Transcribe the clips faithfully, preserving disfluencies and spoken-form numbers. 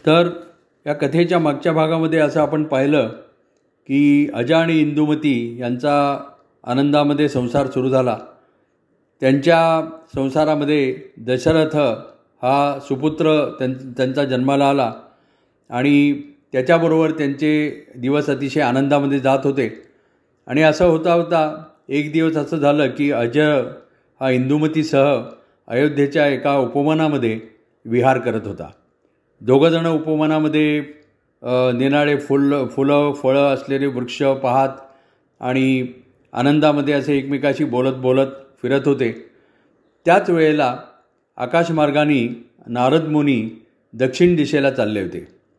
तर या कथेच्या मागच्या भागामध्ये असं आपण पाहिलं की अजा आणि इंदुमती यांचा आनंदामध्ये संसार सुरू झाला. त्यांच्या संसारामध्ये दशरथ हा सुपुत्र त्यां त्यांचा जन्माला आला आणि त्याच्याबरोबर त्यांचे दिवस अतिशय आनंदामध्ये जात होते. आणि असं होता होता एक दिवस असं झालं की अज हा इंदुमतीसह अयोध्येच्या एका उपवनामध्ये विहार करत होता. दोघंजणं उपवनामध्ये निनाळे फुल फुलं फळं असलेले वृक्ष पाहत आणि आनंदामध्ये असे एकमेकाशी बोलत बोलत फिरत होते. त्याच वेळेला आकाशमार्गाने नारद मुनी दक्षिण दिशेला चालले होते.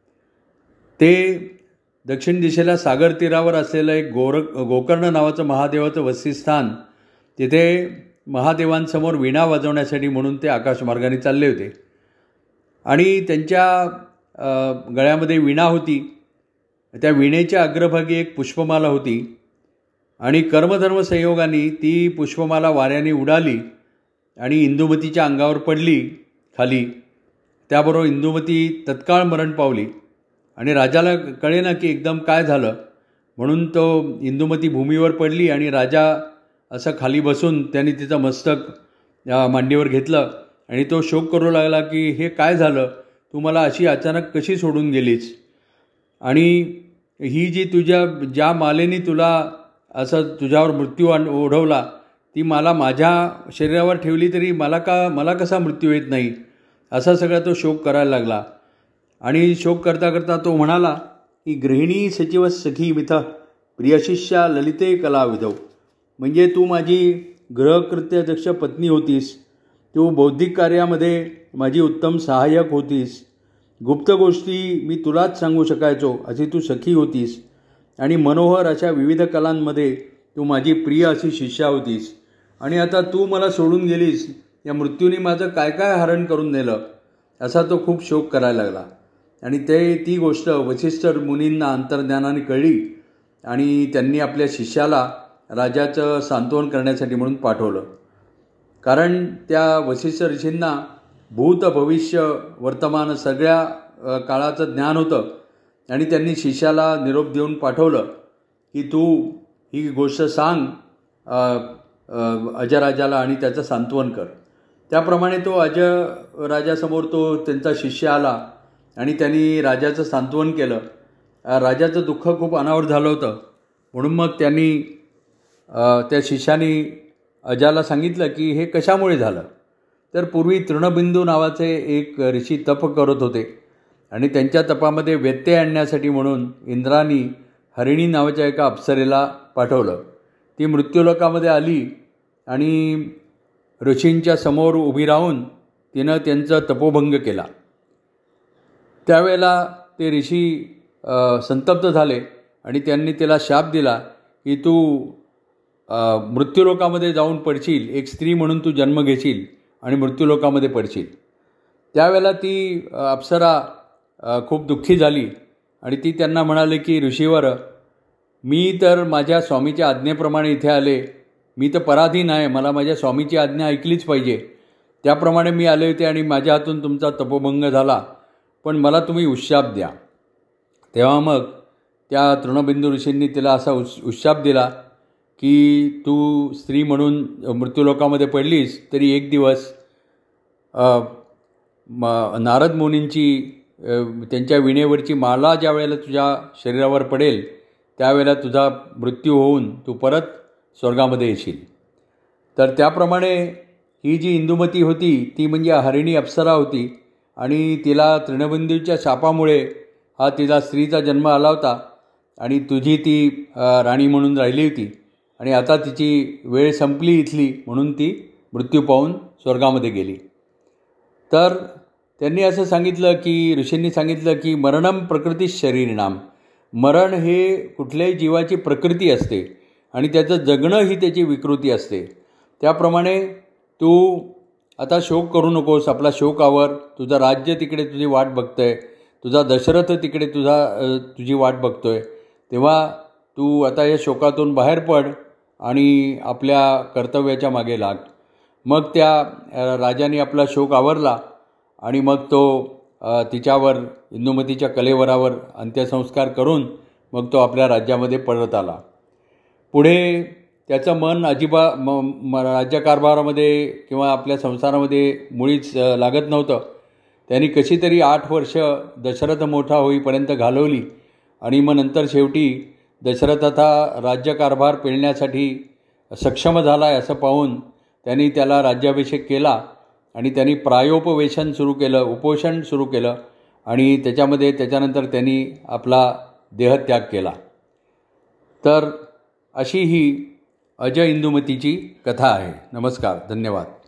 ते दक्षिण दिशेला सागर तीरावर असलेलं एक गोर गोकर्ण नावाचं महादेवाचं वसतिस्थान, तिथे महादेवांसमोर वीणा वाजवण्यासाठी म्हणून ते आकाशमार्गाने चालले होते. आणि त्यांच्या गळ्यामध्ये वीणा होती. त्या वीणेच्या अग्रभागी एक पुष्पमाला होती आणि कर्मधर्म संयोगाने ती पुष्पमाला वाऱ्याने उडाली आणि इंदुमतीच्या अंगावर पडली खाली. त्याबरोबर इंदुमती तत्काळ मरण पावली आणि राजाला कळेना की एकदम काय झालं, म्हणून तो इंदुमती भूमीवर पडली आणि राजा असं खाली बसून त्यांनी तिचं मस्तक मांडीवर घेतलं आणि तो शोक करू लागला की हे काय झालं, तू मला अशी अचानक कशी सोडून गेलीस, आणि ही जी तुझ्या ज्या मालेने तुला असं तुझ्यावर मृत्यू आण ओढवला ती मला माझ्या शरीरावर ठेवली तरी मला का मला कसा मृत्यू येत नाही, असा सगळा तो शोक करायला लागला. आणि शोक करता करता तो म्हणाला की गृहिणी सचिव सखी मिथ प्रियशिष्या ललिते कला विधौ, म्हणजे तू माझी गृहकृत्यदक्ष पत्नी होतीस, तू बौद्धिक कार्यामध्ये माझी उत्तम सहाय्यक होतीस, गुप्त गोष्टी मी तुलाच सांगू शकायचो अशी तू सखी होतीस, आणि मनोहर अशा विविध कलांमध्ये तू माझी प्रिय अशी शिष्या होतीस, आणि आता तू मला सोडून गेलीस, या मृत्यूने माझं काय काय हरण करून नेलं, असा तो खूप शोक करायला लागला. आणि ते ती गोष्ट वसिष्ठ मुनींना अंतर्ज्ञानाने कळली आणि त्यांनी आपल्या शिष्याला राजाचं सांत्वन करण्यासाठी म्हणून पाठवलं. कारण त्या वसिष्ठ ऋषींना भूत भविष्य वर्तमान सगळ्या काळाचं ज्ञान होतं आणि त्यांनी शिष्याला निरोप देऊन पाठवलं की तू ही गोष्ट सांग अजराजाला आणि त्याचं सांत्वन कर. त्याप्रमाणे तो अज राजासमोर तो त्यांचा शिष्य आला आणि त्यांनी राजाचं सांत्वन केलं. राजाचं दुःख खूप अनावर झालं होतं, म्हणून मग त्यांनी त्या शिष्याने अजाला सांगितलं की हे कशामुळे झालं. तर पूर्वी तृणबिंदू नावाचे एक ऋषी तप करत होते आणि त्यांच्या तपामध्ये व्यत्यय आणण्यासाठी म्हणून इंद्रानी हरिणी नावाच्या एका अप्सरेला पाठवलं. ती मृत्यूलोकामध्ये आली आणि ऋषींच्या समोर उभी राहून तिनं त्यांचा तपोभंग केला. त्यावेळेला ते ऋषी संतप्त झाले आणि त्यांनी तिला शाप दिला की तू मृत्यूलोकामध्ये जाऊन पडशील, एक स्त्री म्हणून तू जन्म घेशील आणि मृत्यूलोकामध्ये पडशील. त्यावेळेला ती अप्सरा खूप दुःखी झाली आणि ती त्यांना म्हणाले की ऋषीवर, मी तर माझ्या स्वामीच्या आज्ञेप्रमाणे इथे आले, मी तर पराधीन आहे, मला माझ्या स्वामीची आज्ञा ऐकलीच पाहिजे, त्याप्रमाणे मी आले होते आणि माझ्या हातून तुमचा तपोभंग झाला, पण मला तुम्ही उश्शाप द्या. तेव्हा मग त्या तृणबिंदू ऋषींनी तिला असा उश उश्शाप दिला की तू स्त्री म्हणून मृत्यूलोकामध्ये पडलीस तरी एक दिवस नारद मुनींची त्यांच्या विणेवरची माला ज्या वेळेला तुझ्या शरीरावर पडेल त्यावेळेला तुझा मृत्यू होऊन तू परत स्वर्गामध्ये येशील. तर त्याप्रमाणे ही जी इंदुमती होती ती म्हणजे हरिणी अप्सरा होती आणि तिला तृणबिंदूच्या शापामुळे हा तिला स्त्रीचा जन्म आला होता आणि तुझी ती राणी म्हणून राहिली होती आणि आता तिची वेळ संपली इथली, म्हणून ती मृत्यू पाहून स्वर्गामध्ये गेली. तर त्यांनी असं सांगितलं की ऋषींनी सांगितलं की मरणम प्रकृती शरीरिणाम, मरण हे कुठल्याही जीवाची प्रकृती असते आणि त्याचं जगणं ही त्याची विकृती असते. त्याप्रमाणे तू आता शोक करू नकोस, आपला शोक आवर, तुझं राज्य तिकडे तुझी वाट बघतंय, तुझा दशरथ तिकडे तुझा तुझी वाट बघतोय, तेव्हा तू आता या शोकातून बाहेर पड आणि आपल्या कर्तव्याच्या मागे लाग. मग त्या राजाने आपला शोक आवरला आणि मग तो अ, तिच्यावर इंदुमतीच्या कलेवरावर अंत्यसंस्कार करून मग तो आपल्या राज्यामध्ये परत आला. पुढे त्याचं मन अजिबा म म राज्यकारभारामध्ये किंवा आपल्या संसारामध्ये मुळीच अ, लागत नव्हतं. त्यांनी कशी तरी आठ वर्ष दशरथ मोठा होईपर्यंत घालवली आणि मग नंतर शेवटी दशरथाचा राज्यकारभार पेलण्यासाठी सक्षम झाला आहे असं पाहून त्यांनी त्याला राज्याभिषेक केला आणि त्यांनी प्रायोपवेशन सुरू केलं, उपोषण सुरू केलं आणि त्याच्यामध्ये त्याच्यानंतर त्यांनी आपला देहत्याग केला. तर अशी ही अजय इंदुमतीची कथा आहे. नमस्कार, धन्यवाद.